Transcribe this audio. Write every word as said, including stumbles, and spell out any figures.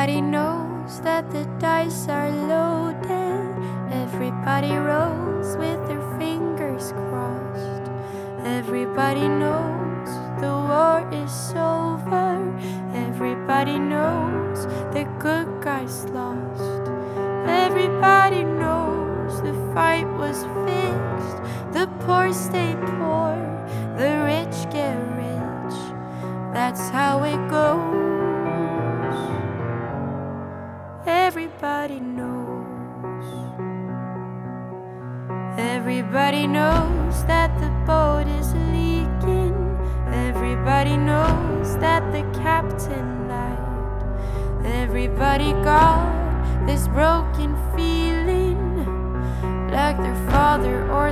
Everybody knows that the dice are loaded. Everybody rolls with their fingers crossed. Everybody knows the war is over. Everybody knows the good guys lost. Everybody knows the fight was fixed. The poor stay poor, the rich get rich. That's how it goes. Everybody knows. Everybody knows that the boat is leaking. Everybody knows that the captain lied. Everybody got this broken feeling, like their father or